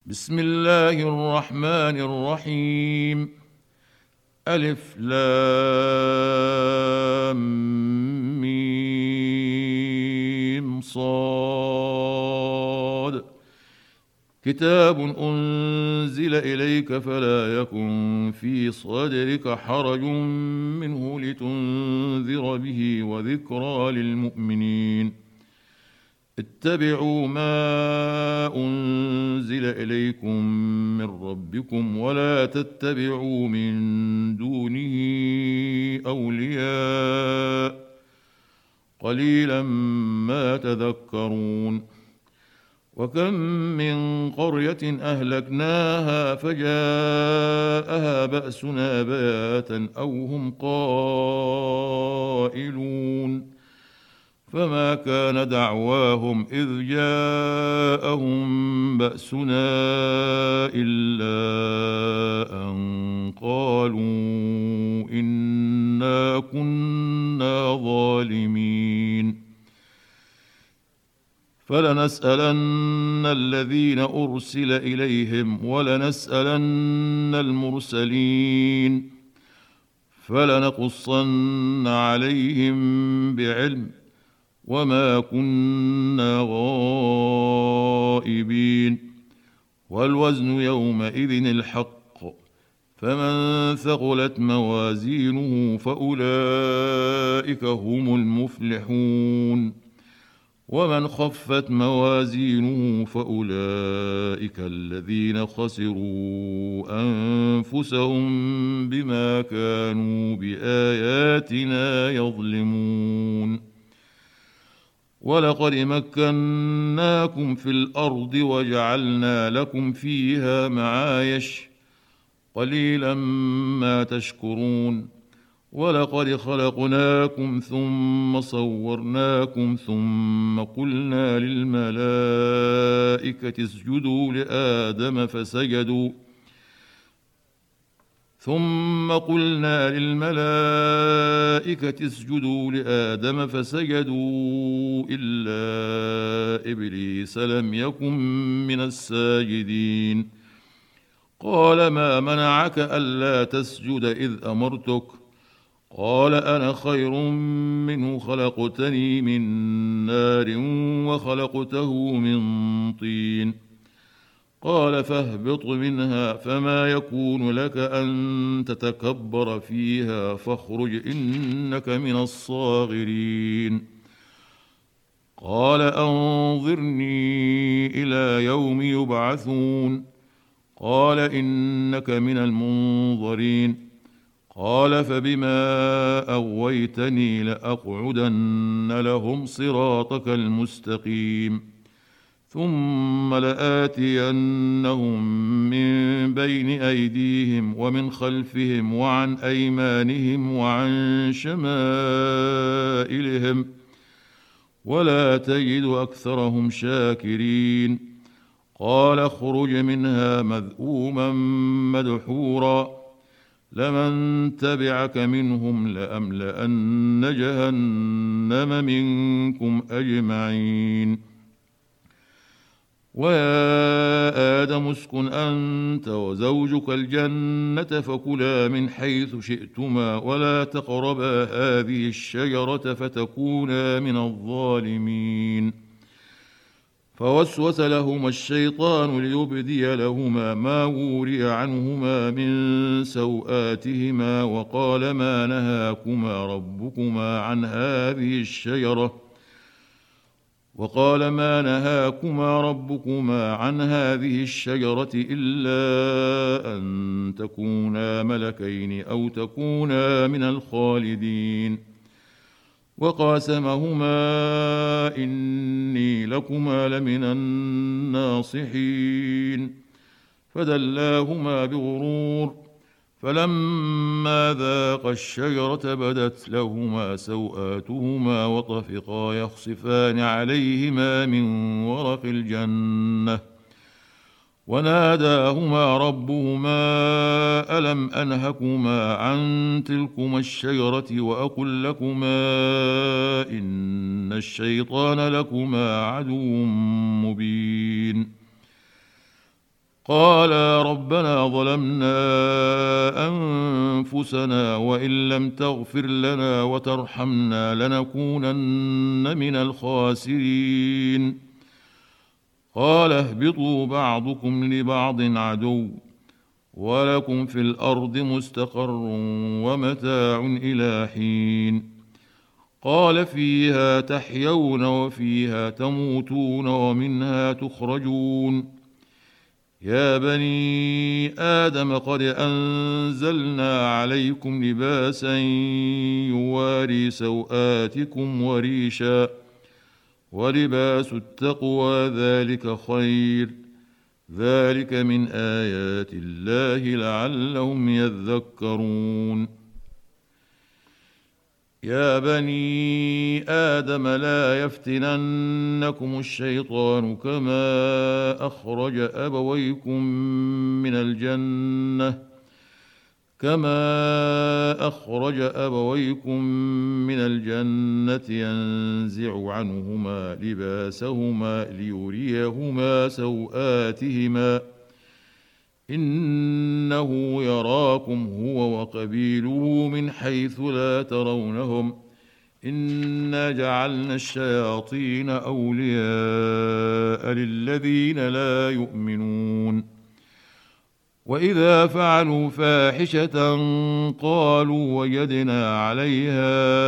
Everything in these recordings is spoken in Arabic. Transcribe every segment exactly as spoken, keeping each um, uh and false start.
بسم الله الرحمن الرحيم. ألف لام ميم صاد. كتاب أنزل إليك فلا يكن في صدرك حرج منه لتنذر به وذكرى للمؤمنين. اتبعوا ما أنزل إليكم من ربكم ولا تتبعوا من دونه أولياء قليلا ما تذكرون. وكم من قرية أهلكناها فجاءها بأسنا بياتا أو هم قائلون فما كان دعواهم إذ جاءهم بأسنا إلا أن قالوا إنا كنا ظالمين. فلنسألن الذين أرسل إليهم ولنسألن المرسلين فلنقصن عليهم بعلم وما كنا غائبين. والوزن يومئذ الحق فمن ثقلت موازينه فأولئك هم المفلحون ومن خفت موازينه فأولئك الذين خسروا أنفسهم بما كانوا بآياتنا يظلمون. ولقد مكناكم في الأرض وجعلنا لكم فيها معايش قليلا ما تشكرون. ولقد خلقناكم ثم صورناكم ثم قلنا للملائكة اسجدوا لآدم فسجدوا ثم قلنا للملائكة اسجدوا لآدم فسجدوا إلا إبليس لم يكن من الساجدين. قال ما منعك ألا تسجد إذ أمرتك؟ قال أنا خير منه خلقتني من نار وخلقته من طين. قال فاهبط منها فما يكون لك أن تتكبر فيها فاخرج إنك من الصاغرين. قال أنظرني إلى يوم يبعثون. قال إنك من المنظرين. قال فبما أغويتني لأقعدن لهم صراطك المستقيم ثم لآتينهم من بين أيديهم ومن خلفهم وعن أيمانهم وعن شمائلهم ولا تجد أكثرهم شاكرين. قال اخرج منها مذءوما مدحورا لمن تبعك منهم لأملأن جهنم منكم أجمعين. ويا آدم اسكن أنت وزوجك الجنة فكلا من حيث شئتما ولا تقربا هذه الشجرة فتكونا من الظالمين. فوسوس لهما الشيطان ليبدي لهما ما وري عنهما من سوآتهما وقال ما نهاكما ربكما عن هذه الشجرة وقال ما نهاكما ربكما عن هذه الشجرة إلا أن تكونا ملكين أو تكونا من الخالدين. وقاسمهما إني لكما لمن الناصحين فدلاهما بغرور فلما ذاقا الشجرة بدت لهما سوآتهما وطفقا يخصفان عليهما من ورق الجنة وناداهما ربهما ألم أنهكما عن تلكما الشجرة وأقل لكما إن الشيطان لكما عدو مبين قالا ربنا ظلمنا أنفسنا وإن لم تغفر لنا وترحمنا لنكونن من الخاسرين. قال اهبطوا بعضكم لبعض عدو ولكم في الأرض مستقر ومتاع إلى حين. قال فيها تحيون وفيها تموتون ومنها تخرجون. يا بني آدم قد أنزلنا عليكم لباسا يواري سوآتكم وريشا ولباس التقوى ذلك خير ذلك من آيات الله لعلهم يذكرون. يا بني آدم لا يفتننكم الشيطان كما أخرج أبويكم من الجنة كما أخرج أبويكم من الجنة ينزع عنهما لباسهما ليريهما سوآتهما إنه يراكم هو وقبيله من حيث لا ترونهم إنا جعلنا الشياطين أولياء للذين لا يؤمنون. وإذا فعلوا فاحشة قالوا وجدنا عليها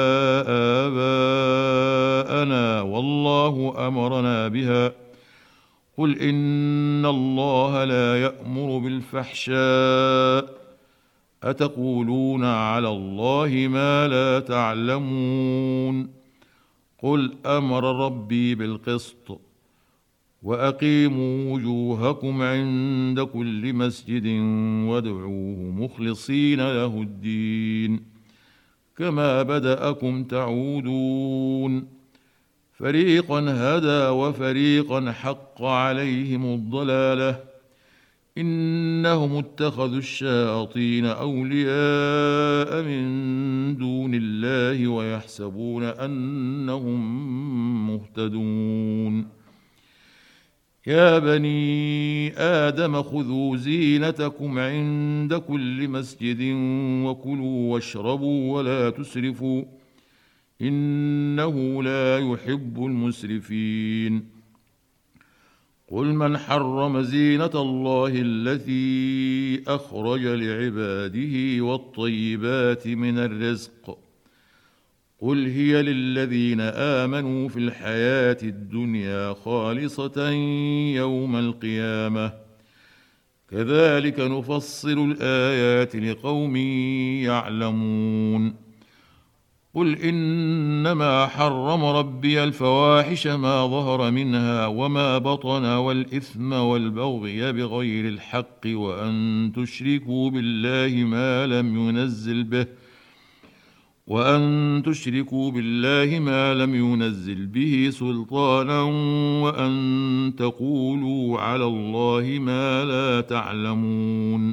آباءنا والله أمرنا بها قل إن الله لا يأمر بالفحشاء أتقولون على الله ما لا تعلمون. قل أمر ربي بالقسط وأقيموا وجوهكم عند كل مسجد وادعوه مخلصين له الدين كما بدأكم تعودون فريقا هدى وفريقا حق عليهم الضلالة إنهم اتخذوا الشياطين أولياء من دون الله ويحسبون أنهم مهتدون. يا بني آدم خذوا زينتكم عند كل مسجد وكلوا واشربوا ولا تسرفوا إنه لا يحب المسرفين. قل من حرم زينة الله التي أخرج لعباده والطيبات من الرزق قل هي للذين آمنوا في الحياة الدنيا خالصة يوم القيامة كذلك نفصل الآيات لقوم يعلمون. قل إنما حرم ربي الفواحش ما ظهر منها وما بطن والإثم والبغي بغير الحق وأن تشركوا بالله ما لم ينزل به وأن تشركوا بالله ما لم ينزل به سلطانا وأن تقولوا على الله ما لا تعلمون.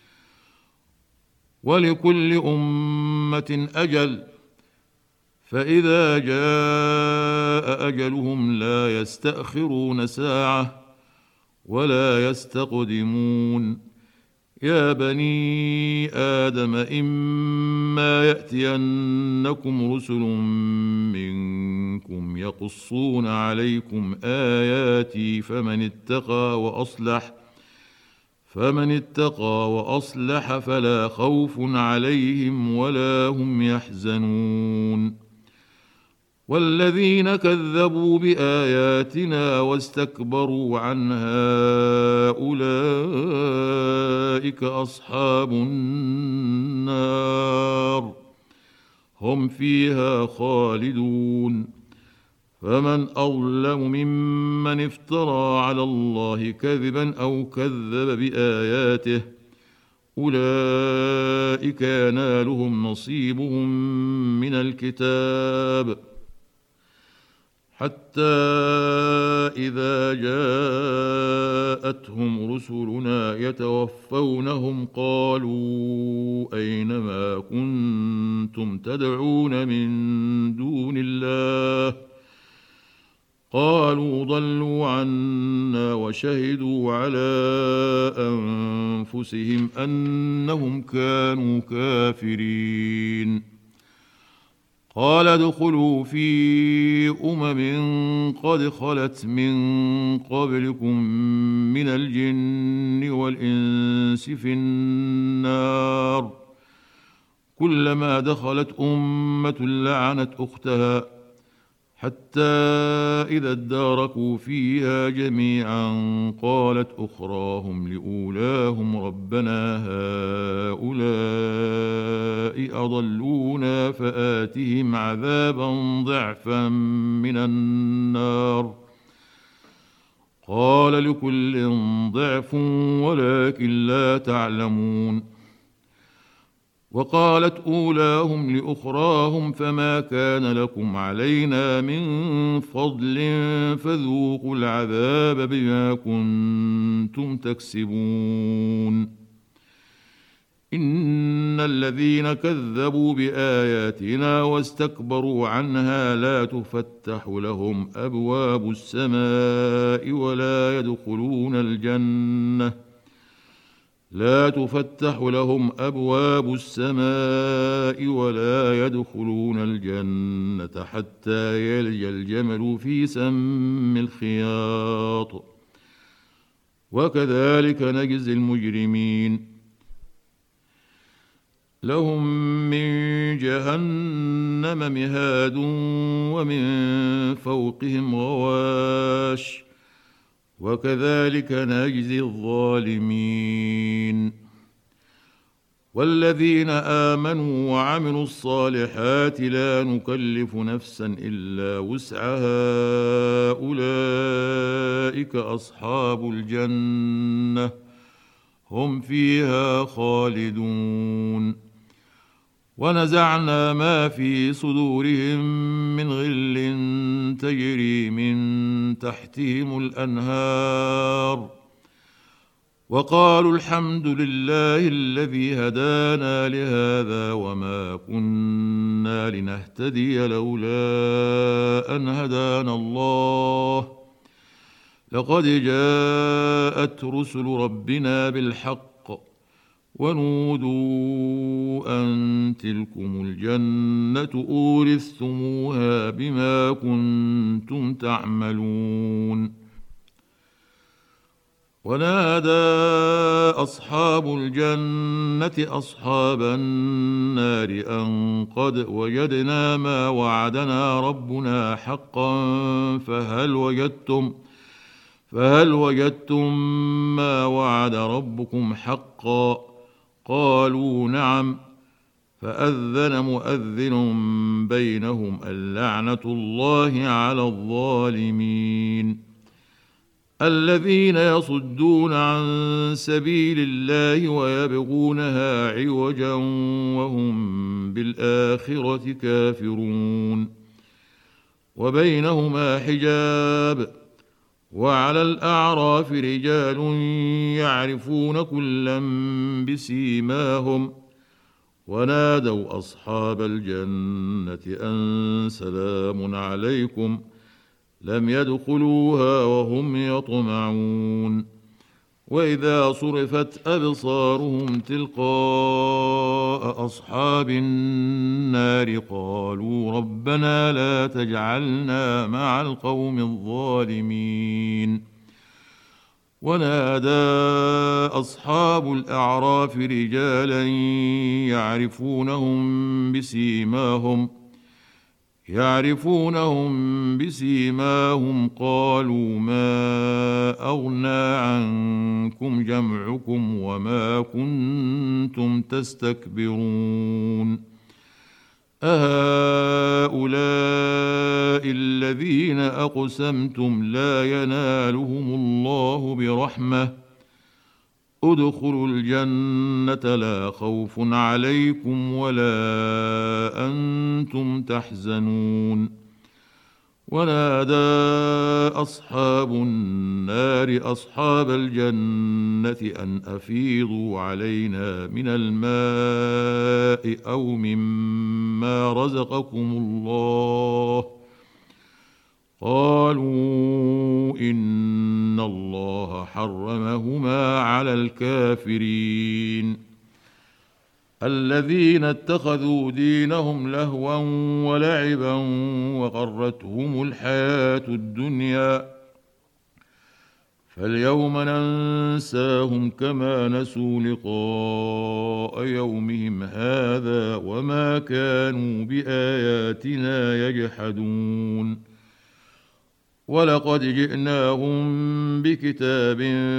ولكل أمة أجل فإذا جاء أجلهم لا يستأخرون ساعة ولا يستقدمون. يا بني آدم إما يأتينكم رسل منكم يقصون عليكم آياتي فمن اتقى وأصلح فمن اتقى وأصلح فلا خوف عليهم ولا هم يحزنون. والذين كذبوا بآياتنا واستكبروا عنها أولئك أصحاب النار هم فيها خالدون. فمن أظلم ممن افترى على الله كذبا أو كذب بآياته أولئك ينالهم نصيبهم من الكتاب حتى إذا جاءتهم رسلنا يتوفونهم قالوا أين ما كنتم تدعون من دون الله قالوا ضلوا عنا وشهدوا على أنفسهم أنهم كانوا كافرين. قال ادخلوا في أمم قد خلت من قبلكم من الجن والإنس في النار كلما دخلت أمة لعنت أختها حتى إذا اداركوا فيها جميعا قالت أخراهم لأولاهم ربنا هؤلاء أضلونا فآتهم عذابا ضعفا من النار قال لكل ضعف ولكن لا تعلمون. وقالت أولاهم لأخراهم فما كان لكم علينا من فضل فذوقوا العذاب بما كنتم تكسبون. إن الذين كذبوا بآياتنا واستكبروا عنها لا تفتح لهم أبواب السماء ولا يدخلون الجنة لا تفتح لهم أبواب السماء ولا يدخلون الجنة حتى يلج الجمل في سم الخياط وكذلك نجزي المجرمين. لهم من جهنم مهاد ومن فوقهم غواش وكذلك نجزي الظالمين. والذين آمنوا وعملوا الصالحات لا نكلف نفسا إلا وسعها أولئك أصحاب الجنة هم فيها خالدون. ونزعنا ما في صدورهم من غل تجري من تحتهم الأنهار وقالوا الحمد لله الذي هدانا لهذا وما كنا لنهتدي لولا أن هدانا الله لقد جاءت رسل ربنا بالحق ونودوا أن تلكم الجنة أورثتموها بما كنتم تعملون. ونادى أصحاب الجنة أصحاب النار أن قد وجدنا ما وعدنا ربنا حقا فهل وجدتم فهل وجدتم ما وعد ربكم حقا قالوا نعم فأذن مؤذن بينهم اللعنة الله على الظالمين. الذين يصدون عن سبيل الله ويبغونها عوجا وهم بالآخرة كافرون. وبينهما حجاب وعلى الأعراف رجال يعرفون كلا بسيماهم ونادوا أصحاب الجنة أن سلام عليكم لم يدخلوها وهم يطمعون. وإذا صرفت أبصارهم تلقاء أصحاب النار قالوا ربنا لا تجعلنا مع القوم الظالمين. ونادى أصحاب الأعراف رجالا يعرفونهم بسيماهم يعرفونهم بسيماهم قالوا ما أغنى عنكم جمعكم وما كنتم تستكبرون أهؤلاء الذين أقسمتم لا ينالهم الله برحمة ادخلوا الجنة لا خوف عليكم ولا أنتم تحزنون. ونادى أصحاب النار أصحاب الجنة أن أفيضوا علينا من الماء أو مما رزقكم الله قالوا إن الله حرمهما على الكافرين الذين اتخذوا دينهم لهوا ولعبا وغرتهم الحياة الدنيا فاليوم ننساهم كما نسوا لقاء يومهم هذا وما كانوا بآياتنا يجحدون ولقد جئناهم بكتاب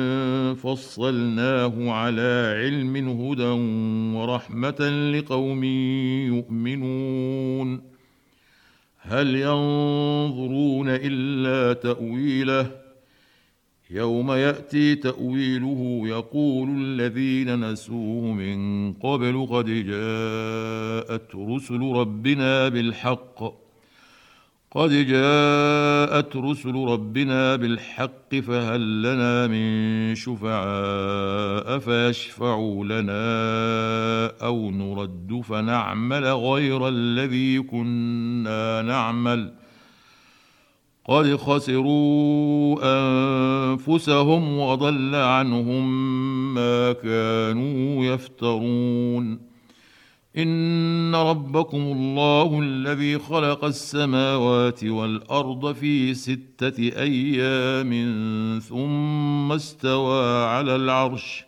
فصلناه على علم هدى ورحمة لقوم يؤمنون هل ينظرون إلا تأويله يوم يأتي تأويله يقول الذين نسوه من قبل قد جاءت رسل ربنا بالحق قد جاءت رسل ربنا بالحق فهل لنا من شفعاء فيشفعوا لنا أو نرد فنعمل غير الذي كنا نعمل قد خسروا أنفسهم وضل عنهم ما كانوا يفترون إن ربكم الله الذي خلق السماوات والأرض في ستة أيام ثم استوى على العرش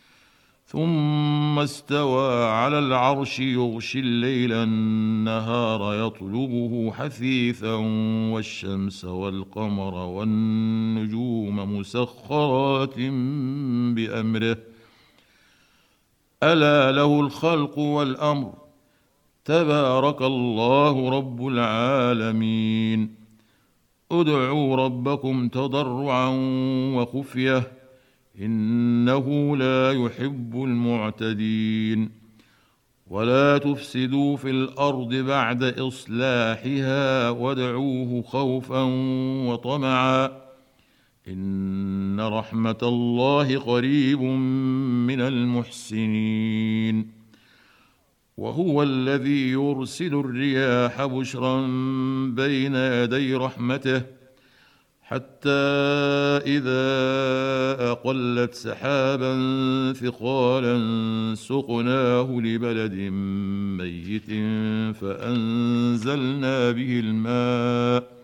ثم استوى على العرش يغشي الليل النهار يطلبه حثيثا والشمس والقمر والنجوم مسخرات بأمره ألا له الخلق والأمر تبارك الله رب العالمين ادعوا ربكم تضرعا وخفية إنه لا يحب المعتدين ولا تفسدوا في الأرض بعد إصلاحها وادعوه خوفا وطمعا إن رحمة الله قريب من المحسنين وهو الذي يرسل الرياح بشرا بين يدي رحمته حتى إذا أقلت سحابا ثقالا سقناه لبلد ميت فأنزلنا به الماء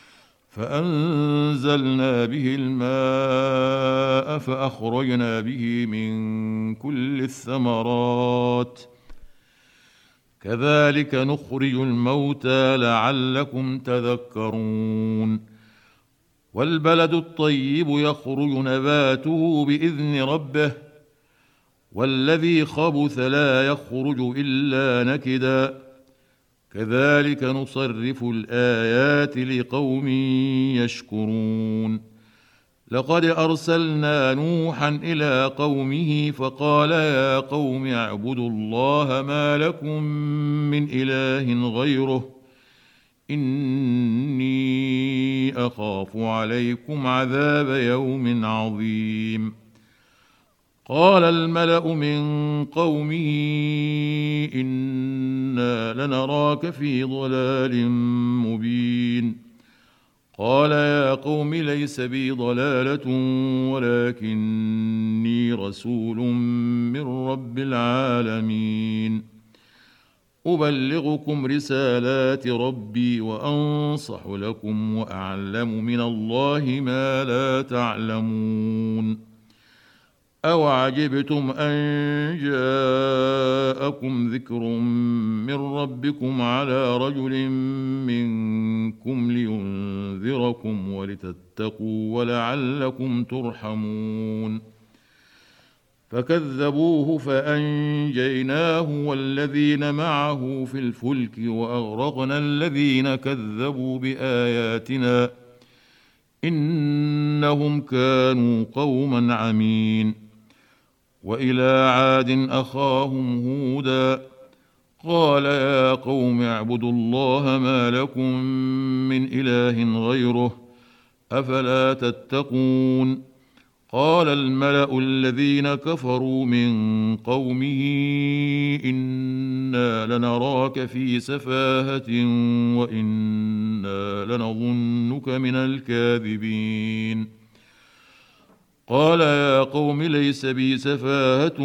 فأنزلنا به الماء فأخرجنا به من كل الثمرات كذلك نخرج الموتى لعلكم تذكرون والبلد الطيب يخرج نباته بإذن ربه والذي خبث لا يخرج إلا نكدا كذلك نصرف الآيات لقوم يشكرون لقد أرسلنا نوحا إلى قومه فقال يا قوم اعبدوا الله ما لكم من إله غيره إني أخاف عليكم عذاب يوم عظيم قال الملأ من قومه إنا لنراك في ضلال مبين قال يا قوم ليس بي ضلالة ولكني رسول من رب العالمين أبلغكم رسالات ربي وأنصح لكم وأعلم من الله ما لا تعلمون أو عجبتم أن جاءكم ذكر من ربكم على رجل منكم لينذركم ولتتقوا ولعلكم ترحمون فكذبوه فأنجيناه والذين معه في الفلك وأغرقنا الذين كذبوا بآياتنا إنهم كانوا قوما عمين وإلى عاد أخاهم هودا قال يا قوم اعبدوا الله ما لكم من إله غيره أفلا تتقون قال الملأ الذين كفروا من قومه إنا لنراك في سفاهة وإنا لنظنك من الكاذبين قال يا قوم ليس بي سفاهة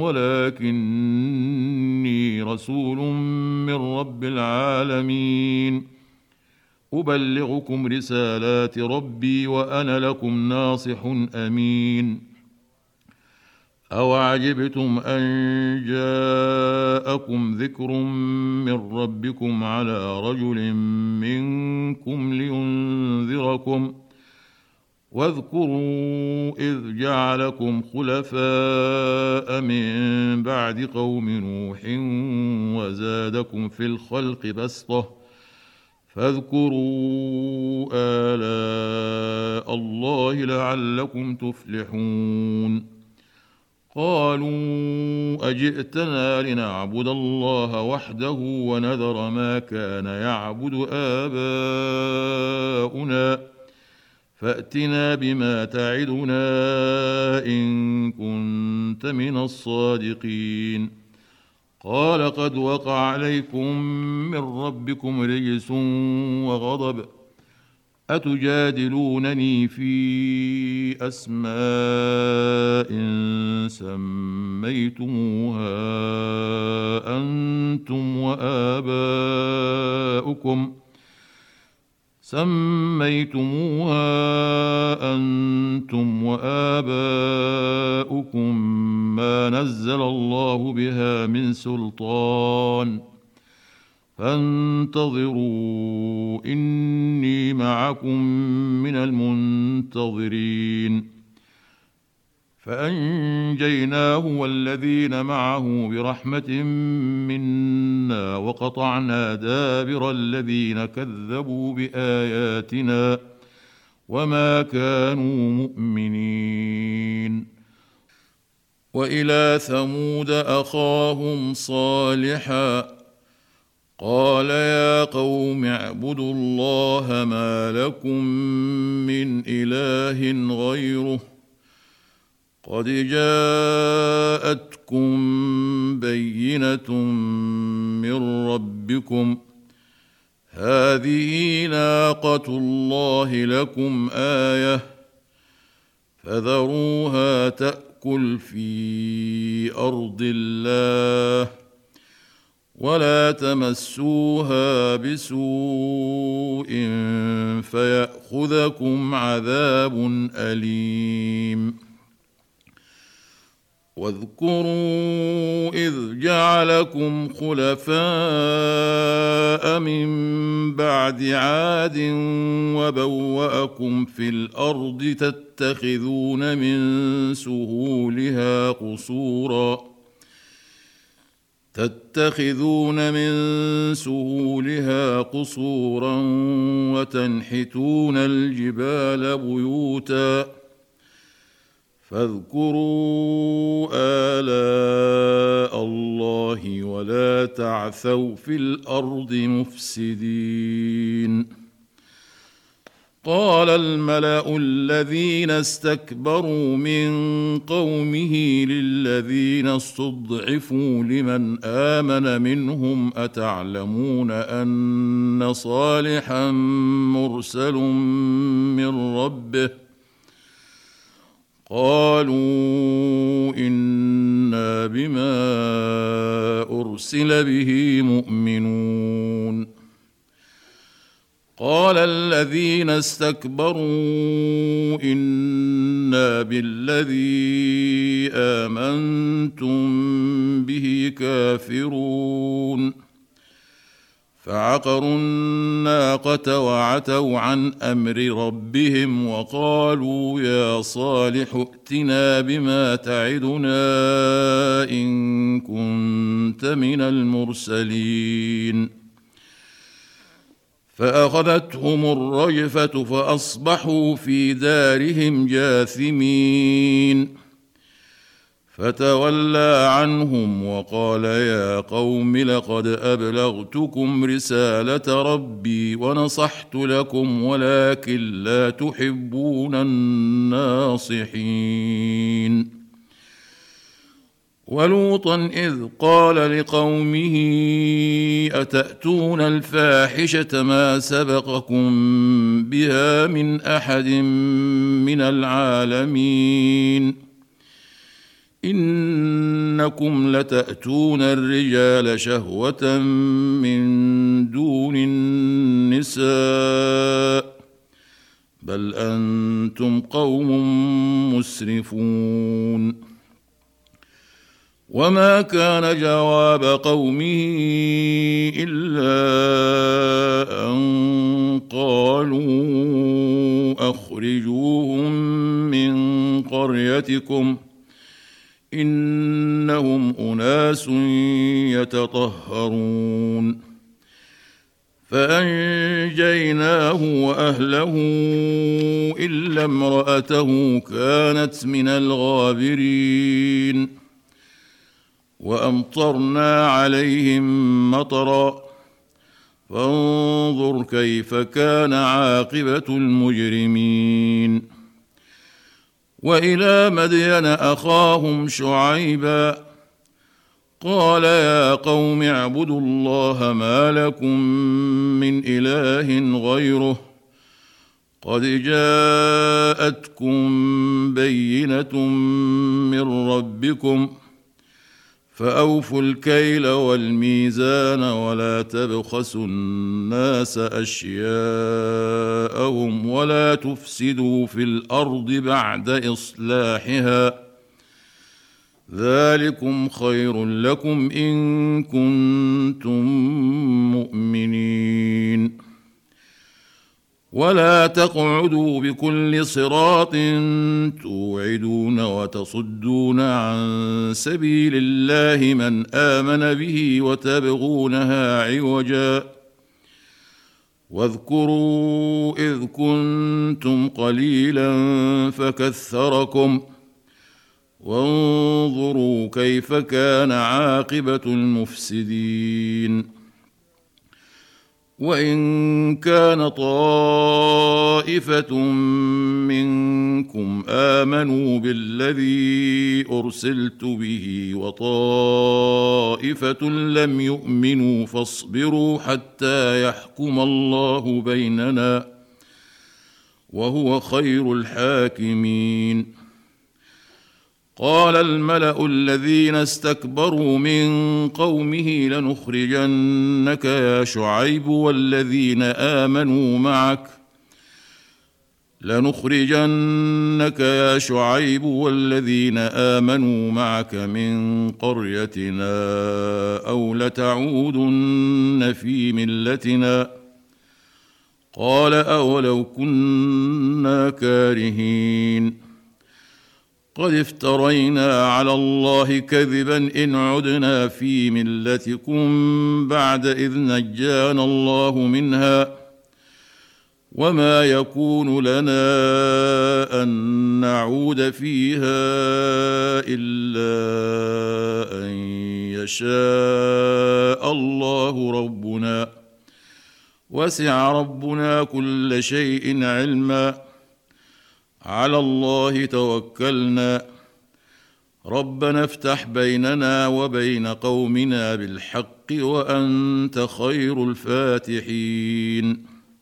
ولكني رسول من رب العالمين أبلغكم رسالات ربي وأنا لكم ناصح أمين أوعجبتم أن جاءكم ذكر من ربكم على رجل منكم لينذركم واذكروا إذ جعلكم خلفاء من بعد قوم نوح وزادكم في الخلق بسطة فاذكروا آلاء الله لعلكم تفلحون قالوا أجئتنا لنعبد الله وحده ونذر ما كان يعبد آباؤنا فأتنا بما تعدنا إن كنت من الصادقين قال قد وقع عليكم من ربكم رجس وغضب أتجادلونني في أسماء سميتموها أنتم وآباؤكم سميتموها أنتم وآباؤكم ما نزل الله بها من سلطان فانتظروا إني معكم من المنتظرين فأنجيناه والذين معه برحمة منا وقطعنا دابر الذين كذبوا بآياتنا وما كانوا مؤمنين وإلى ثمود أخاهم صالحا قال يا قوم اعبدوا الله ما لكم من إله غيره قد جاءتكم بينة من ربكم هذه ناقة الله لكم آية فذروها تأكل في أرض الله ولا تمسوها بسوء فيأخذكم عذاب أليم واذكروا إذ جعلكم خلفاء من بعد عاد وبوأكم في الأرض تتخذون من سهولها قصورا تتخذون من سهولها قصورا وتنحتون الجبال بيوتا فاذكروا آلاء الله ولا تعثوا في الأرض مفسدين قال الملأ الذين استكبروا من قومه للذين استضعفوا لمن آمن منهم أتعلمون أن صالحا مرسل من ربه قالوا إنا بما أرسل به مؤمنون قال الذين استكبروا إنا بالذي آمنتم به كافرون فعقروا الناقة وعتوا عن أمر ربهم وقالوا يا صالح ائتنا بما تعدنا إن كنت من المرسلين فأخذتهم الرجفة فأصبحوا في دارهم جاثمين فتولى عنهم وقال يا قوم لقد أبلغتكم رسالة ربي ونصحت لكم ولكن لا تحبون الناصحين. ولوطا إذ قال لقومه أتأتون الفاحشة ما سبقكم بها من أحد من العالمين إنكم لتأتون الرجال شهوة من دون النساء بل أنتم قوم مسرفون. وما كان جواب قومه إلا أن قالوا أخرجوهم من قريتكم إنهم أناس يتطهرون. فأنجيناه وأهله إلا امرأته كانت من الغابرين. وأمطرنا عليهم مطرا فانظر كيف كان عاقبة المجرمين. وإلى مدين أخاهم شعيبا قال يا قوم اعبدوا الله ما لكم من إله غيره قد جاءتكم بينة من ربكم فأوفوا الكيل والميزان ولا تبخسوا الناس أشياءهم ولا تفسدوا في الأرض بعد إصلاحها ذلكم خير لكم إن كنتم مؤمنين. ولا تقعدوا بكل صراط توعدون وتصدون عن سبيل الله من آمن به وتبغونها عوجا واذكروا إذ كنتم قليلا فكثركم وانظروا كيف كان عاقبة المفسدين. وإن كان طائفة منكم آمنوا بالذي أرسلت به وطائفة لم يؤمنوا فاصبروا حتى يحكم الله بيننا وهو خير الحاكمين. قال الملأ الذين استكبروا من قومه لنخرجنك يا شعيب والذين آمنوا معك لنخرجنك يا شعيب والذين آمنوا معك من قريتنا أو لتعودن في ملتنا قال أولو كنا كارهين قد افترينا على الله كذبا إن عدنا في ملتكم بعد إذ نجانا الله منها وما يكون لنا أن نعود فيها إلا أن يشاء الله ربنا وسع ربنا كل شيء علما على الله توكلنا ربنا افتح بيننا وبين قومنا بالحق وأنت خير الفاتحين.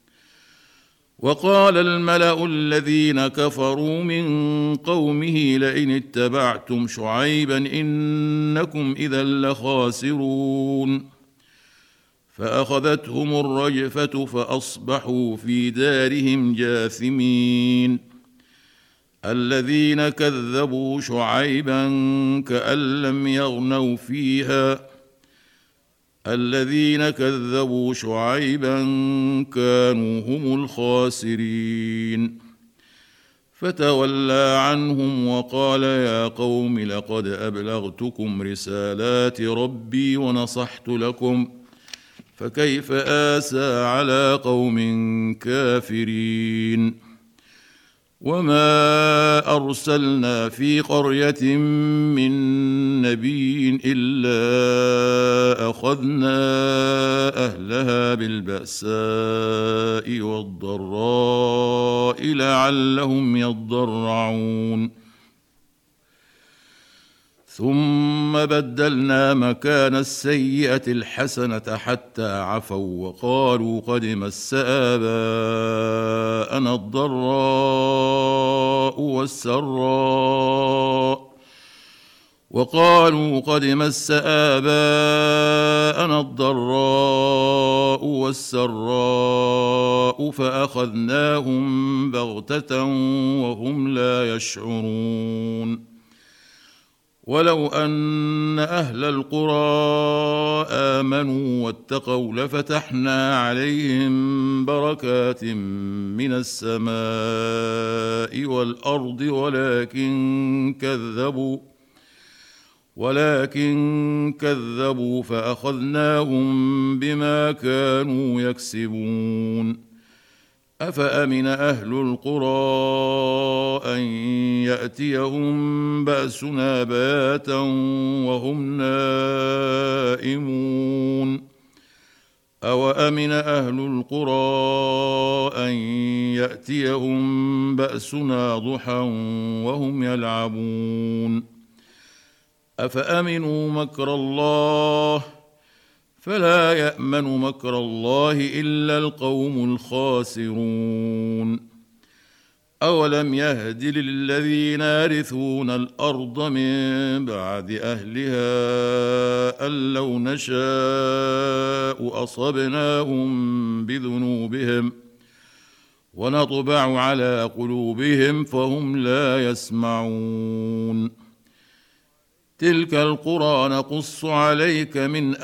وقال الملأ الذين كفروا من قومه لئن اتبعتم شعيبا إنكم إذا لخاسرون فأخذتهم الرجفة فأصبحوا في دارهم جاثمين. الذين كذبوا شعيبا كأن لم يغنوا فيها الذين كذبوا شعيبا كانوا هم الخاسرين. فتولى عنهم وقال يا قوم لقد أبلغتكم رسالات ربي ونصحت لكم فكيف آسى على قوم كافرين. وما أرسلنا في قرية من نبي إلا أخذنا أهلها بالبأساء والضراء لعلهم يضرعون ثم بدلنا مكان السيئة الحسنة حتى عفوا وقالوا قد مس آباءنا الضراء والسراء وقالوا قد مس آباءنا الضراء والسراء فأخذناهم بغتة وهم لا يشعرون ولو أن أهل القرى آمنوا واتقوا لفتحنا عليهم بركات من السماء والأرض ولكن كذبوا ولكن كذبوا فأخذناهم بما كانوا يكسبون أفأمن أهل القرى أن يأتيهم بأسنا بياتا وهم نائمون أوأمن أهل القرى أن يأتيهم بأسنا ضحى وهم يلعبون أفأمنوا مكر الله فلا يأمن مكر الله إلا القوم الخاسرون أولم يهد للذين يرثون الأرض من بعد أهلها أن لو نشاء أصبناهم بذنوبهم ونطبع على قلوبهم فهم لا يسمعون تلك القرى نقص عليك من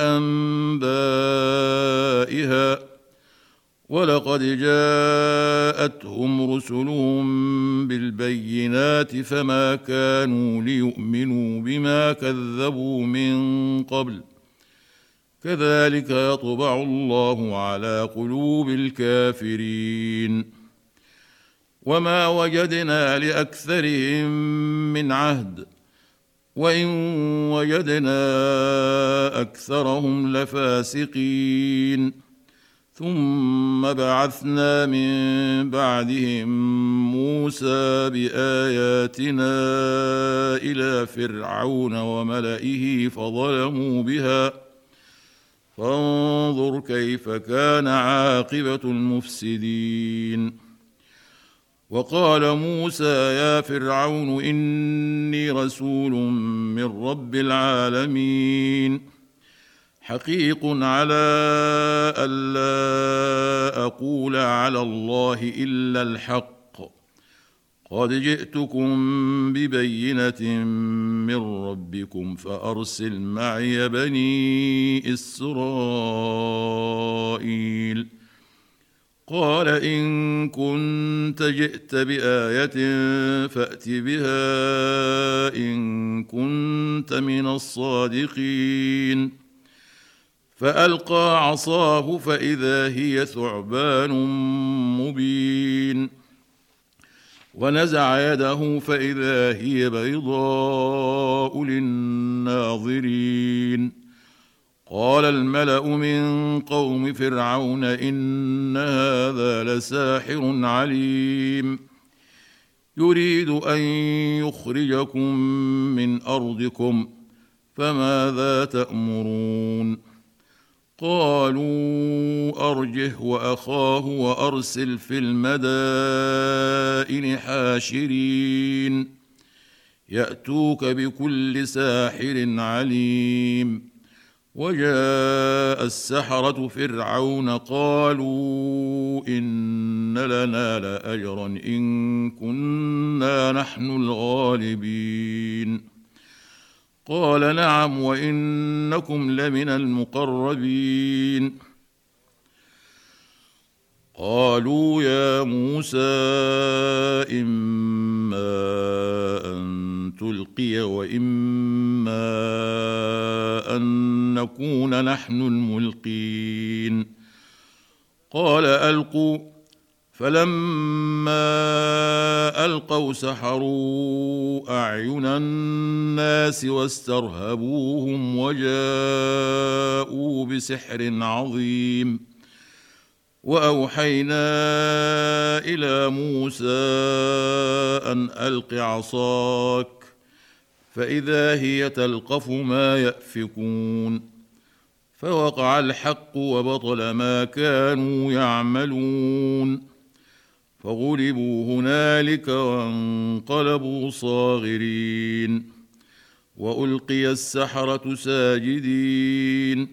أنبائها ولقد جاءتهم رسلهم بالبينات فما كانوا ليؤمنوا بما كذبوا من قبل كذلك يطبع الله على قلوب الكافرين وما وجدنا لأكثرهم من عهد وإن وجدنا أكثرهم لفاسقين ثم بعثنا من بعدهم موسى بآياتنا إلى فرعون وملئه فظلموا بها فانظر كيف كان عاقبة المفسدين وقال موسى يا فرعون إني رسول من رب العالمين حقيق على ألا أقول على الله إلا الحق قد جئتكم ببينة من ربكم فأرسل معي بني إسرائيل قال إن كنت جئت بآية فأت بها إن كنت من الصادقين فألقى عصاه فإذا هي ثعبان مبين ونزع يده فإذا هي بيضاء للناظرين قال الملأ من قوم فرعون إن هذا لساحر عليم يريد أن يخرجكم من أرضكم فماذا تأمرون قالوا أرجه وأخاه وأرسل في المدائن حاشرين يأتوك بكل ساحر عليم وجاء السحرة فرعون قالوا إن لنا لأجرا إن كنا نحن الغالبين قال نعم وإنكم لمن المقربين قالوا يا موسى إما أن تلقي وإما أن نكون نحن الملقين قال ألقوا فلما ألقوا سحروا أعين الناس واسترهبوهم وجاءوا بسحر عظيم. وأوحينا إلى موسى أن ألق عصاك فإذا هي تلقف ما يأفكون، فوقع الحق وبطل ما كانوا يعملون، فغلبوا هنالك وانقلبوا صاغرين، وألقي السحرة ساجدين،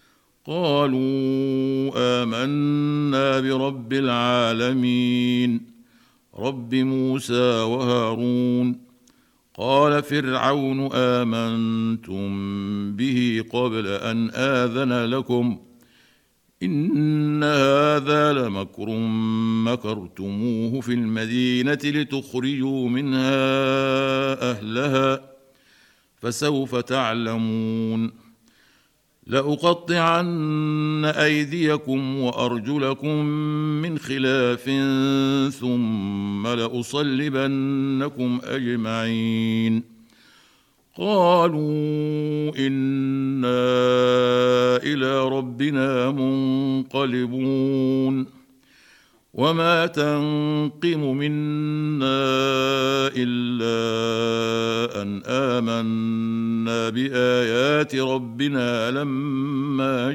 قالوا آمنا برب العالمين رب موسى وهارون. قال فرعون آمنتم به قبل أن آذن لكم إن هذا لمكر مكرتموه في المدينة لتخرجوا منها أهلها فسوف تعلمون. لأقطعن أيديكم وأرجلكم من خلاف ثم لأصلبنكم أجمعين. قالوا إنا إلى ربنا منقلبون. وما تنقم منا إلا أن آمنا بآيات ربنا لما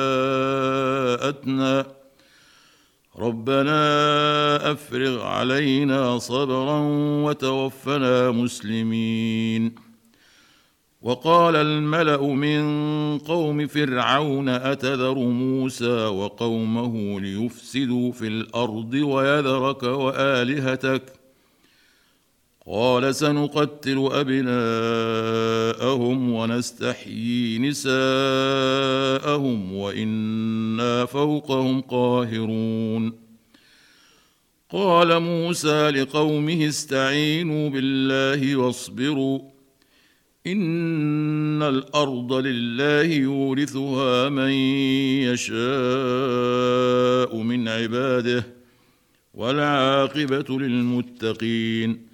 جاءتنا ربنا أفرغ علينا صبرا وتوفنا مسلمين. وقال الملأ من قوم فرعون أتذر موسى وقومه ليفسدوا في الأرض ويذرك وآلهتك قال سنقتل أبناءهم ونستحيي نساءهم وإنا فوقهم قاهرون. قال موسى لقومه استعينوا بالله واصبروا إن الأرض لله يورثها من يشاء من عباده والعاقبة للمتقين.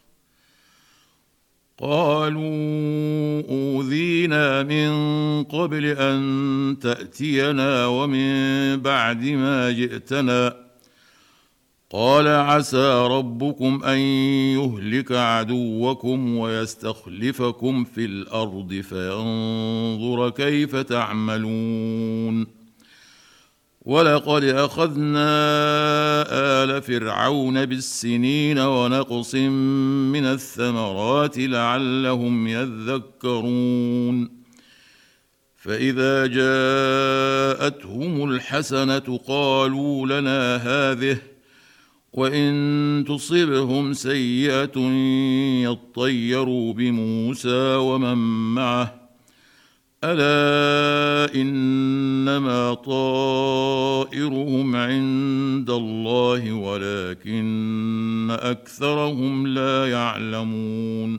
قالوا أوذينا من قبل أن تأتينا ومن بعد ما جئتنا قال عسى ربكم أن يهلك عدوكم ويستخلفكم في الأرض فينظر كيف تعملون. ولقد أخذنا آل فرعون بالسنين ونقص من الثمرات لعلهم يذكرون. فإذا جاءتهم الحسنة قالوا لنا هذه وإن تصبهم سيئة يطيروا بموسى ومن معه ألا إنما طائرهم عند الله ولكن أكثرهم لا يعلمون.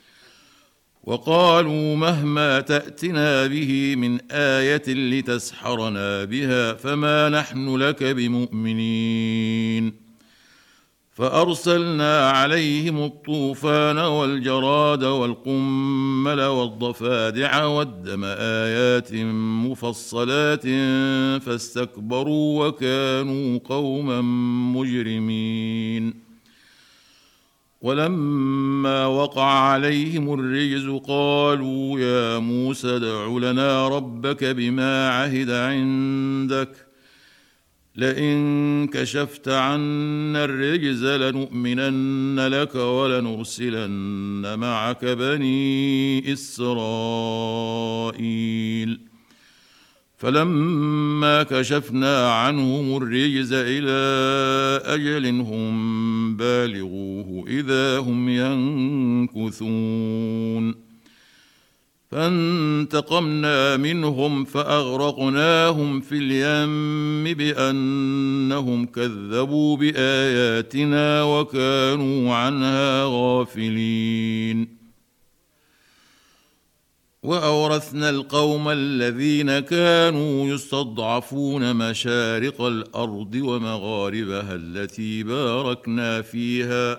وقالوا مهما تأتنا به من آية لتسحرنا بها فما نحن لك بمؤمنين. فأرسلنا عليهم الطوفان والجراد والقمل والضفادع والدم آيات مفصلات فاستكبروا وكانوا قوما مجرمين. ولما وقع عليهم الرجز قالوا يا موسى ادع لنا ربك بما عهد عندك لئن كشفت عنا الرجز لنؤمنن لك ولنرسلن معك بني إسرائيل. فلما كشفنا عنهم الرجز إلى أجل هم بالغوه إذا هم ينكثون. فانتقمنا منهم فأغرقناهم في اليم بأنهم كذبوا بآياتنا وكانوا عنها غافلين. وأورثنا القوم الذين كانوا يستضعفون مشارق الأرض ومغاربها التي باركنا فيها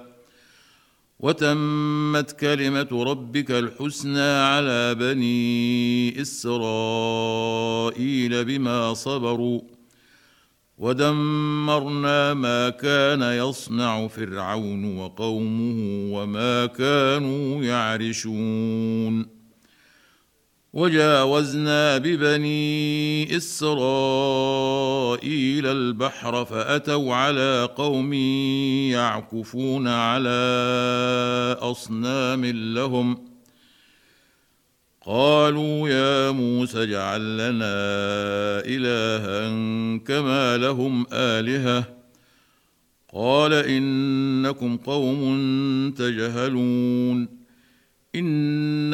وتمت كلمة ربك الحسنى على بني إسرائيل بما صبروا ودمرنا ما كان يصنع فرعون وقومه وما كانوا يعرشون وجاوزنا ببني إسرائيل البحر فأتوا على قوم يعكفون على أصنام لهم قالوا يا موسى اجعل لنا إلها كما لهم آلهة قال إنكم قوم تجهلون إن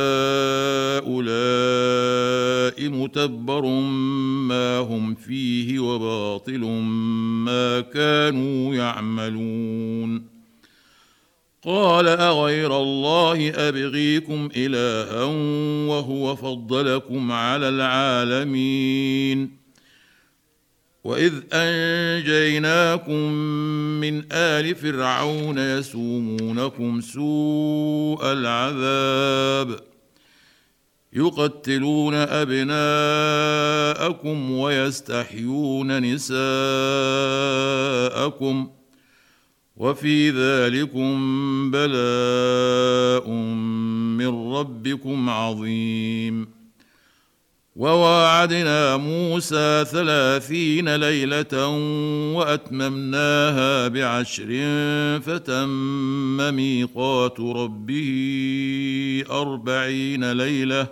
هؤلاء متبر ما هم فيه وباطل ما كانوا يعملون قال أغير الله أبغيكم إلها وهو فضلكم على العالمين وإذ أنجيناكم من آل فرعون يسومونكم سوء العذاب يقتلون أبناءكم ويستحيون نساءكم وفي ذلكم بلاء من ربكم عظيم وواعدنا موسى ثلاثين ليلة وأتممناها بعشر فتم ميقات ربه أربعين ليلة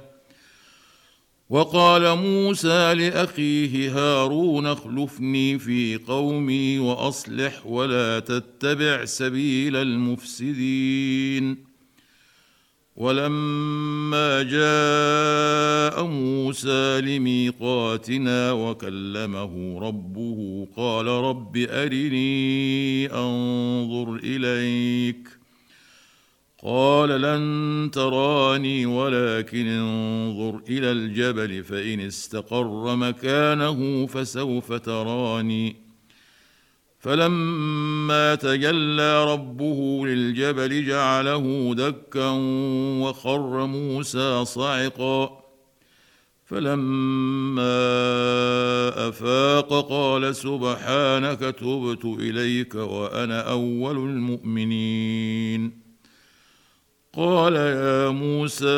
وقال موسى لأخيه هارون اخلفني في قومي وأصلح ولا تتبع سبيل المفسدين ولما جاء موسى لميقاتنا وكلمه ربه قال رب أرني أنظر إليك قال لن تراني ولكن انظر إلى الجبل فإن استقر مكانه فسوف تراني فلما تجلى ربه للجبل جعله دكا وخر موسى صعقا فلما أفاق قال سبحانك تبت إليك وأنا أول المؤمنين قال يا موسى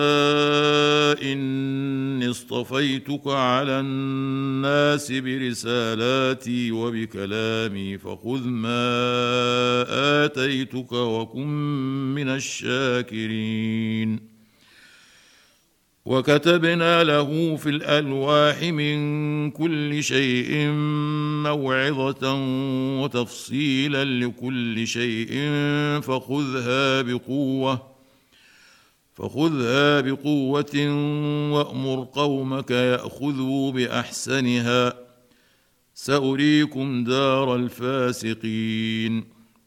إني اصطفيتك على الناس برسالاتي وبكلامي فخذ ما آتيتك وكن من الشاكرين وكتبنا له في الألواح من كل شيء موعظة وتفصيلا لكل شيء فخذها بقوة فخذها بقوة وأمر قومك يأخذوا بأحسنها سأريكم دار الفاسقين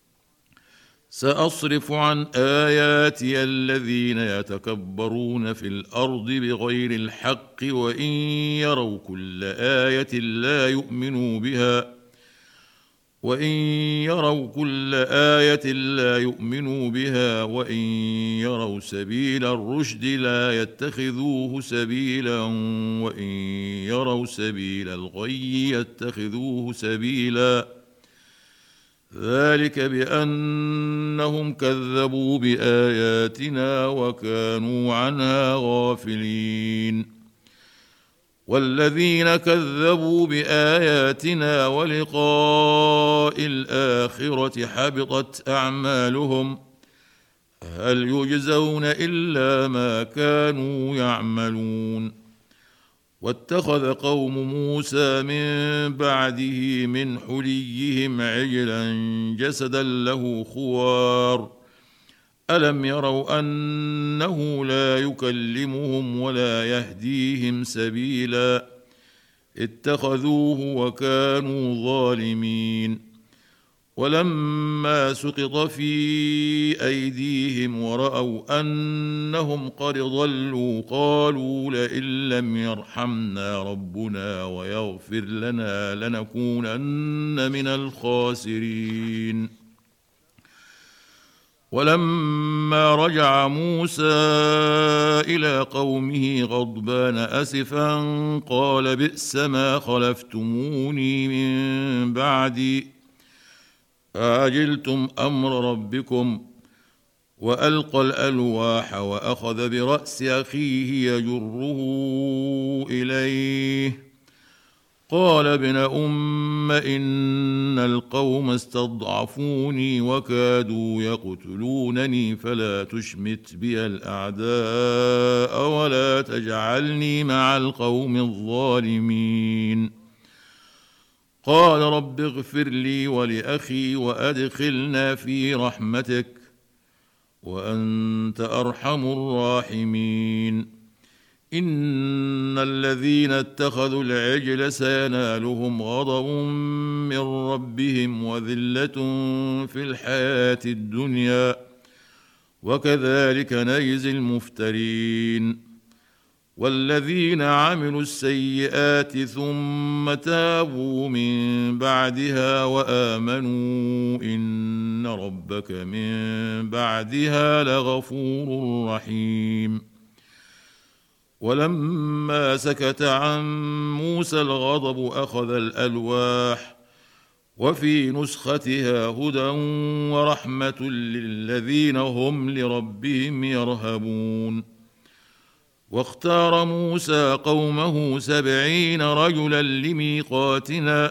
سأصرف عن آياتي الذين يتكبرون في الأرض بغير الحق وإن يروا كل آية لا يؤمنوا بها وإن يروا كل آية لا يؤمنوا بها وإن يروا سبيل الرشد لا يتخذوه سبيلا وإن يروا سبيل الغي يتخذوه سبيلا ذلك بأنهم كذبوا بآياتنا وكانوا عنها غافلين والذين كذبوا بآياتنا ولقاء الآخرة حبطت أعمالهم هل يجزون إلا ما كانوا يعملون واتخذ قوم موسى من بعده من حليهم عجلا جسدا له خوار ألم يروا أنه لا يكلمهم ولا يهديهم سبيلا اتخذوه وكانوا ظالمين ولما سقط في أيديهم ورأوا أنهم قد ضلوا قالوا لئن لم يرحمنا ربنا ويغفر لنا لنكونن من الخاسرين. ولما رجع موسى إلى قومه غضبان أسفا قال بئس ما خلفتموني من بعدي أعجلتم أمر ربكم. وألقى الألواح وأخذ برأس أخيه يجره إليه قال ابن أم إن القوم استضعفوني وكادوا يقتلونني فلا تشمت بي الأعداء ولا تجعلني مع القوم الظالمين. قال رب اغفر لي ولأخي وأدخلنا في رحمتك وأنت أرحم الراحمين. إن الذين اتخذوا العجل سينالهم غضب من ربهم وذلة في الحياة الدنيا وكذلك نجزي المفترين. والذين عملوا السيئات ثم تابوا من بعدها وآمنوا إن ربك من بعدها لغفور رحيم. ولما سكت عن موسى الغضب أخذ الألواح وفي نسختها هدى ورحمة للذين هم لربهم يرهبون. واختار موسى قومه سبعين رجلا لميقاتنا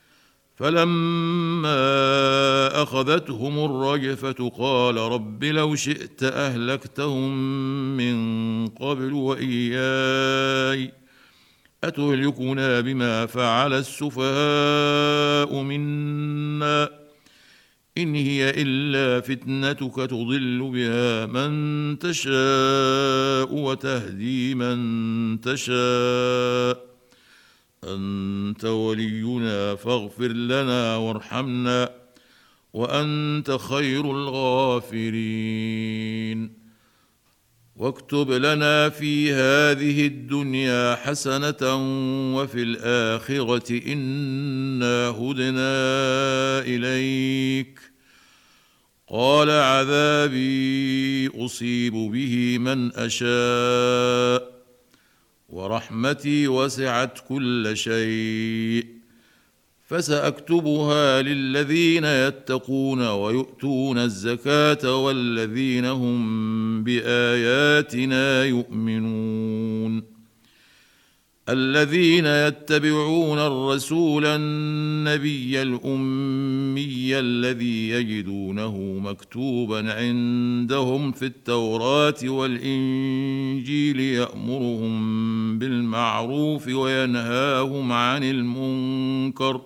فلما أخذتهم الرجفة قال رب لو شئت أهلكتهم من قبل وإياي أتهلكنا بما فعل السفهاء منا إن هي إلا فتنتك تضل بها من تشاء وتهدي من تشاء أنت ولينا فاغفر لنا وارحمنا وأنت خير الغافرين. واكتب لنا في هذه الدنيا حسنة وفي الآخرة إنا هدنا إليك. قال عذابي أصيب به من أشاء ورحمتي وسعت كل شيء فسأكتبها للذين يتقون ويؤتون الزكاة والذين هم بآياتنا يؤمنون. الذين يتبعون الرسول النبي الأمي الذي يجدونه مكتوبا عندهم في التوراة والإنجيل يأمرهم بالمعروف وينهاهم عن المنكر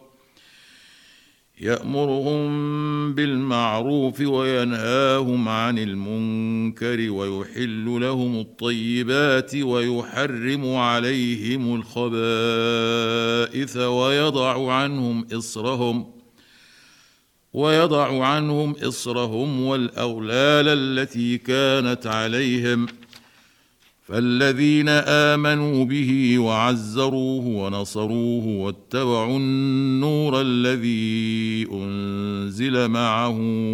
يأمرهم بالمعروف وينهاهم عن المنكر ويحل لهم الطيبات ويحرم عليهم الخبائث ويضع عنهم إصرهم ويضع عنهم إصرهم والأغلال التي كانت عليهم. فالذين آمنوا به وعزروه ونصروه واتبعوا النور الذي أنزل معه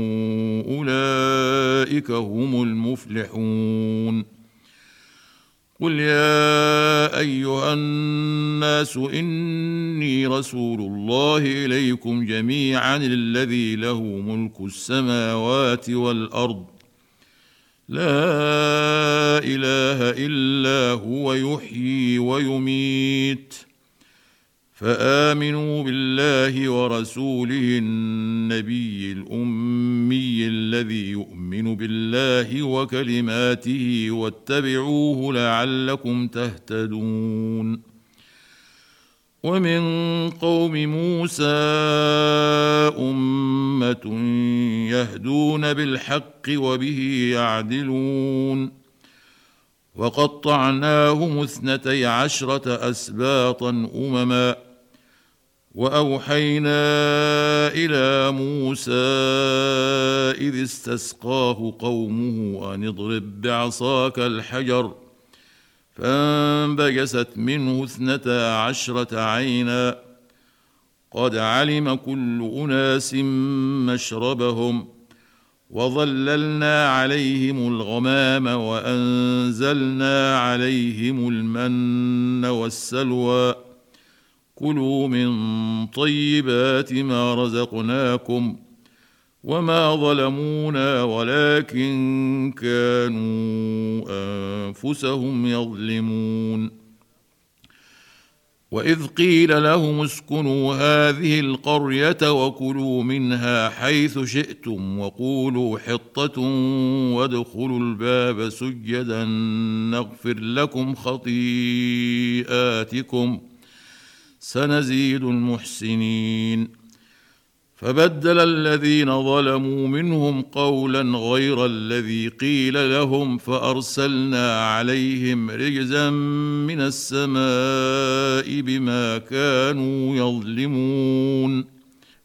أولئك هم المفلحون. قل يا أيها الناس إني رسول الله إليكم جميعا الذي له ملك السماوات والأرض لا إله إلا هو يحيي ويميت فآمنوا بالله ورسوله النبي الأمي الذي يؤمن بالله وكلماته واتبعوه لعلكم تهتدون. ومن قوم موسى أمة يهدون بالحق وبه يعدلون. وقطعناهم اثنتي عشرة أسباطا أمما وأوحينا إلى موسى إذ استسقاه قومه أن اضرب بعصاك الحجر فانبجست منه اثنتا عشرة عينا قد علم كل أناس مشربهم وظللنا عليهم الغمام وأنزلنا عليهم المن والسلوى كلوا من طيبات ما رزقناكم وما ظلمونا ولكن كانوا أنفسهم يظلمون وإذ قيل لهم اسكنوا هذه القرية وكلوا منها حيث شئتم وقولوا حطة وادخلوا الباب سجدا نغفر لكم خطيئاتكم سنزيد المحسنين فبدل الذين ظلموا منهم قولا غير الذي قيل لهم فأرسلنا عليهم رجزا من السماء بما كانوا يظلمون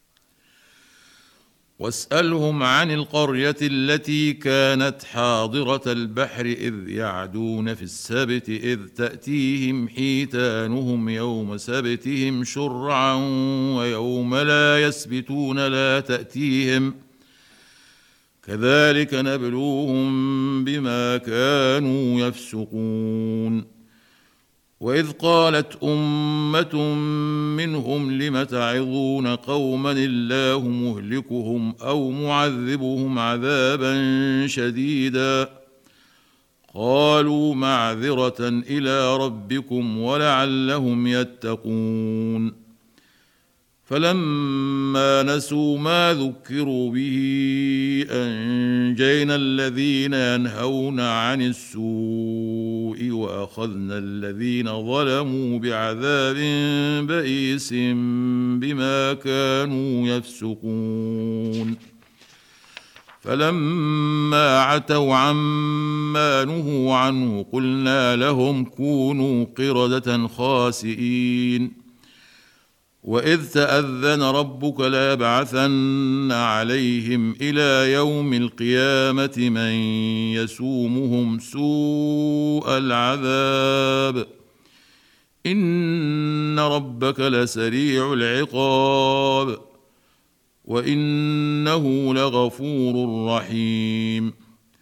واسألهم عن القرية التي كانت حاضرة البحر إذ يعدون في السبت إذ تأتيهم حيتانهم يوم سبتهم شرعا ويوم لا يسبتون لا تأتيهم كذلك نبلوهم بما كانوا يفسقون وإذ قالت أمة منهم لم تعظون قوما الله مهلكهم أو معذبهم عذابا شديدا قالوا معذرة إلى ربكم ولعلهم يتقون فلما نسوا ما ذكروا به أنجينا الذين ينهون عن السوء وأخذنا الذين ظلموا بعذاب بئيس بما كانوا يفسقون فلما عتوا عما نهوا عنه قلنا لهم كونوا قردة خاسئين وإذ تأذن ربك ليبعثن عليهم إلى يوم القيامة من يسومهم سوء العذاب إن ربك لسريع العقاب وإنه لغفور رحيم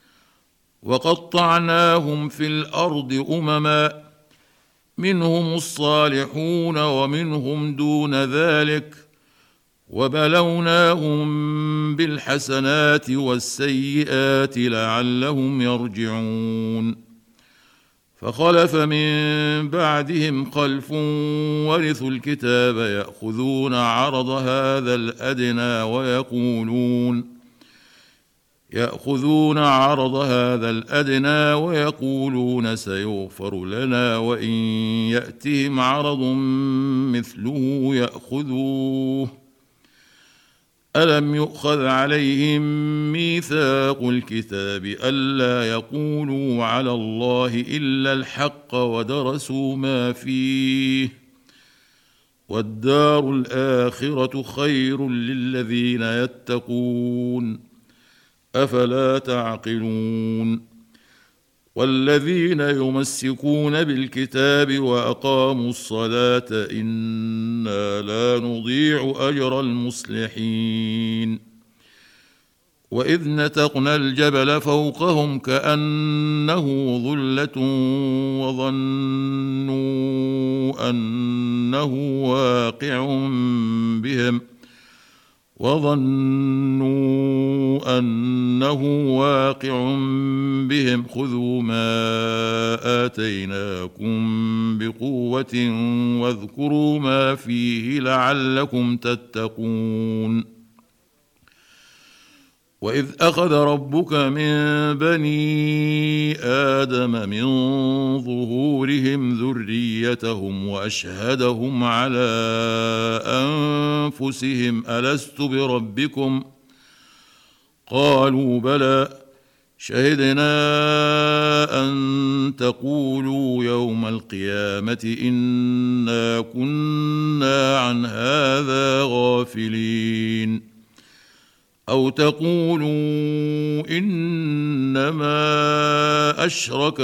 وقطعناهم في الأرض أمما منهم الصالحون ومنهم دون ذلك وبلوناهم بالحسنات والسيئات لعلهم يرجعون فخلف من بعدهم خلف ورثوا الكتاب يأخذون عرض هذا الأدنى ويقولون يأخذون عرض هذا الأدنى ويقولون سيغفر لنا وإن يأتهم عرض مثله يأخذوه ألم يؤخذ عليهم ميثاق الكتاب ألا يقولوا على الله إلا الحق ودرسوا ما فيه والدار الآخرة خير للذين يتقون أفلا تعقلون والذين يمسكون بالكتاب وأقاموا الصلاة إنا لا نضيع أجر المصلحين وإذ نتقنا الجبل فوقهم كأنه ظلة وظنوا أنه واقع بهم وظنوا أنه واقع بهم خذوا ما آتيناكم بقوة واذكروا ما فيه لعلكم تتقون وإذ أخذ ربك من بني آدم من ظهورهم ذريتهم وأشهدهم على أنفسهم ألست بربكم قالوا بلى شهدنا أن تقولوا يوم القيامة القيامة إنا كنا عن هذا غافلين أو تقولوا إنما أشرك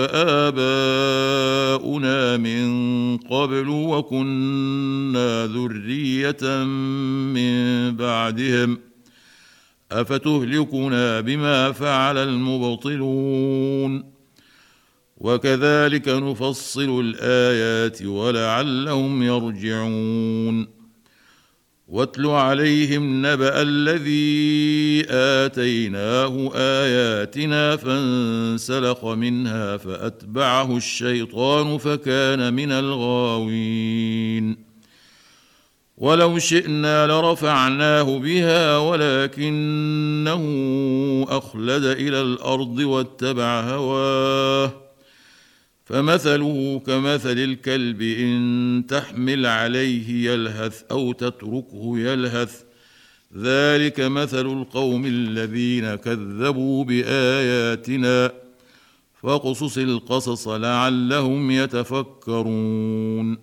آباؤنا من قبل وكنا ذرية من بعدهم أفتهلكنا بما فعل المبطلون وكذلك نفصل الآيات ولعلهم يرجعون واتل عليهم نبأ الذي آتيناه آياتنا فانسلخ منها فأتبعه الشيطان فكان من الغاوين ولو شئنا لرفعناه بها ولكنه أخلد إلى الأرض واتبع هواه فمثله كمثل الكلب إن تحمل عليه يلهث أو تتركه يلهث ذلك مثل القوم الذين كذبوا بآياتنا فاقصص القصص لعلهم يتفكرون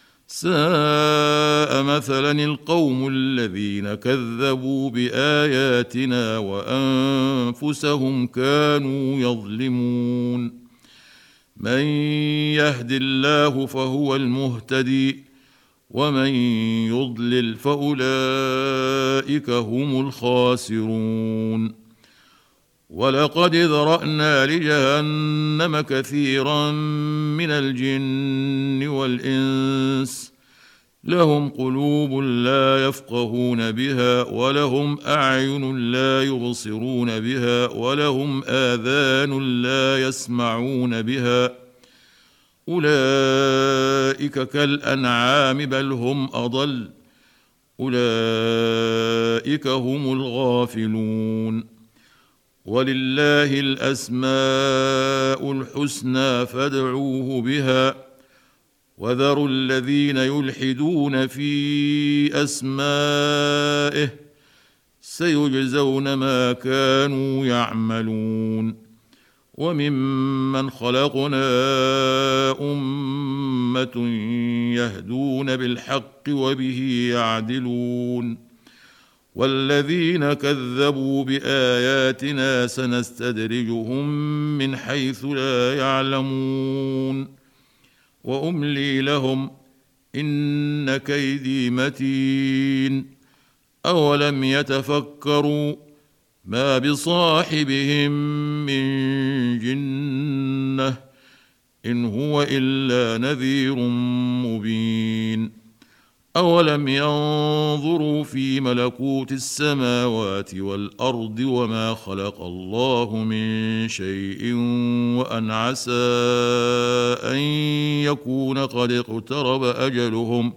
ساء مثلا القوم الذين كذبوا بآياتنا وأنفسهم كانوا يظلمون من يهد الله فهو المهتدي ومن يضلل فأولئك هم الخاسرون ولقد ذرأنا لجهنم كثيرا من الجن والإنس لهم قلوب لا يفقهون بها ولهم أعين لا يبصرون بها ولهم آذان لا يسمعون بها أولئك كالأنعام بل هم أضل أولئك هم الغافلون ولله الأسماء الحسنى فادعوه بها وذروا الذين يلحدون في أسمائه سيجزون ما كانوا يعملون وممن خلقنا أمة يهدون بالحق وبه يعدلون والذين كذبوا بآياتنا سنستدرجهم من حيث لا يعلمون وأملي لهم إن كيدي متين أولم يتفكروا ما بصاحبهم من جنة إن هو إلا نذير مبين أولم ينظروا في ملكوت السماوات والأرض وما خلق الله من شيء وأن عسى أن يكون قد اقترب أجلهم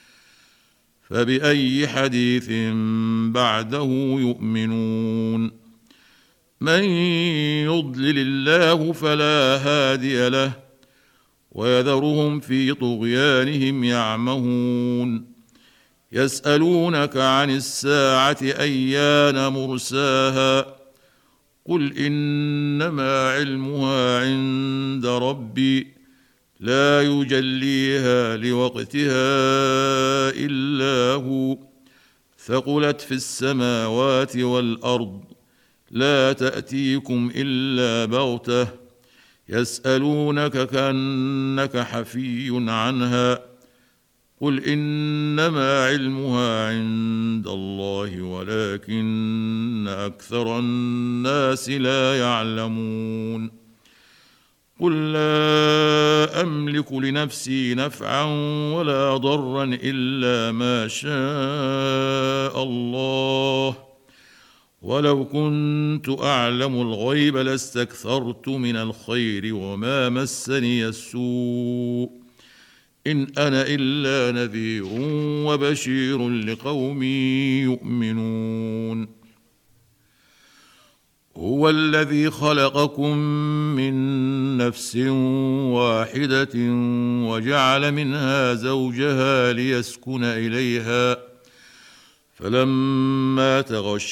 فبأي حديث بعده يؤمنون من يضلل الله فلا هادي له ويذرهم في طغيانهم يعمهون يسألونك عن الساعة أيان مرساها قل إنما علمها عند ربي لا يجليها لوقتها إلا هو ثقلت في السماوات والأرض لا تأتيكم إلا بغتة يسألونك كأنك حفي عنها قل إنما علمها عند الله ولكن أكثر الناس لا يعلمون قل لا أملك لنفسي نفعا ولا ضرا إلا ما شاء الله ولو كنت أعلم الغيب لاستكثرت من الخير وما مسني السوء إن أنا إلا نذير وبشير لقوم يؤمنون هو الذي خلقكم من نفس واحدة وجعل منها زوجها ليسكن إليها فلما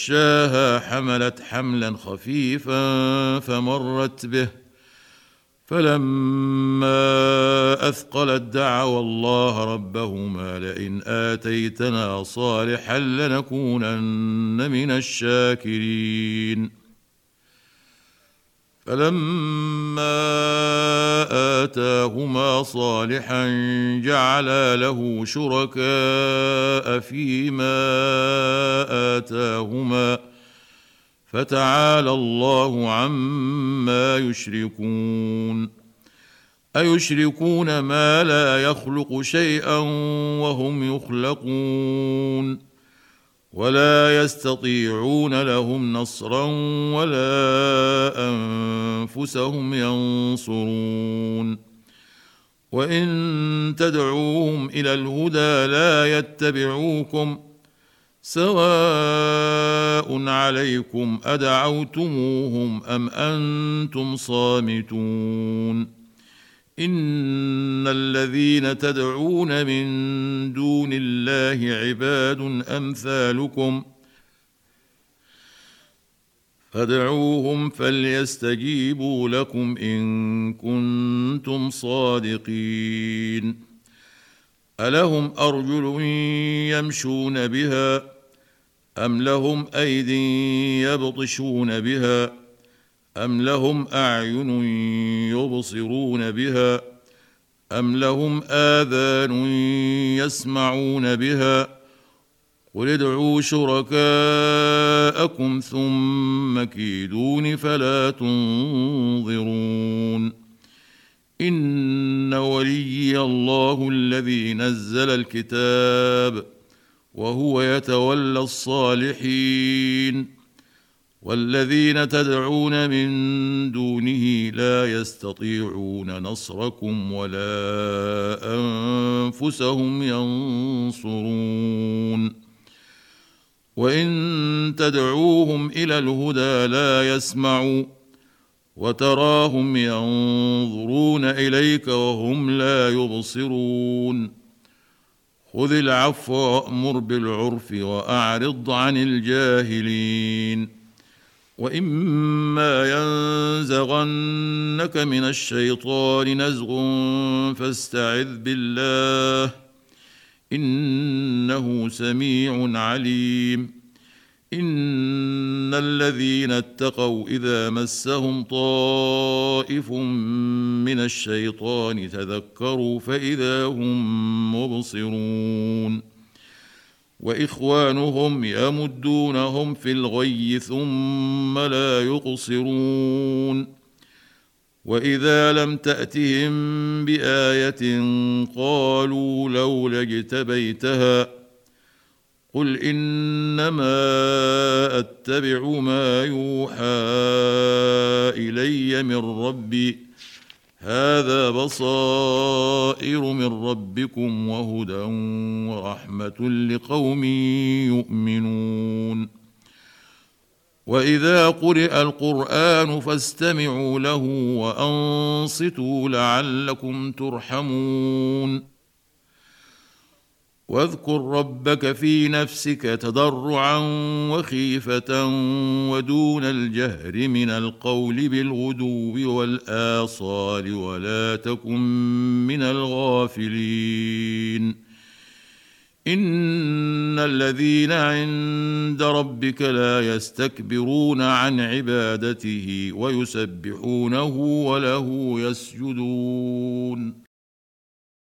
تغشاها حملت حملا خفيفا فمرت به فلما أثقلت دعوا الله ربهما لئن آتيتنا صالحا لنكونن من الشاكرين. فلما آتاهما صالحا جعلا له شركاء فيما آتاهما فتعالى الله عما يشركون. أيشركون ما لا يخلق شيئا وهم يخلقون ولا يستطيعون لهم نصرا ولا أنفسهم ينصرون. وإن تدعوهم إلى الهدى لا يتبعوكم سواء عليكم أدعوتموهم أم أنتم صامتون. إن الذين تدعون من دون الله عباد أمثالكم فادعوهم فليستجيبوا لكم إن كنتم صادقين. ألهم أرجل يمشون بها أم لهم أيد يبطشون بها أم لهم أعين يبصرون بها أم لهم آذان يسمعون بها قل ادعوا شركاءكم ثم كيدون فلا تنظرون. إن وليي الله الذي نزل الكتاب وهو يتولى الصالحين. والذين تدعون من دونه لا يستطيعون نصركم ولا أنفسهم ينصرون. وإن تدعوهم إلى الهدى لا يسمعوا وتراهم ينظرون إليك وهم لا يبصرون. خذ العفو وأمر بالعرف وأعرض عن الجاهلين. وإما ينزغنك من الشيطان نزغ فاستعذ بالله إنه سميع عليم. إن الذين اتقوا إذا مسهم طائف من الشيطان تذكروا فإذا هم مبصرون. وإخوانهم يمدونهم في الغي ثم لا يقصرون. وإذا لم تأتهم بآية قالوا لولا اجتبيتها قل إنما أتبع ما يوحى إلي من ربي هذا بصائر من ربكم وهدى ورحمة لقوم يؤمنون. وإذا قرئ القرآن فاستمعوا له وأنصتوا لعلكم ترحمون. واذكر ربك في نفسك تضرعا وخيفة ودون الجهر من القول بالغدو والآصال ولا تكن من الغافلين. إن الذين عند ربك لا يستكبرون عن عبادته ويسبحونه وله يسجدون.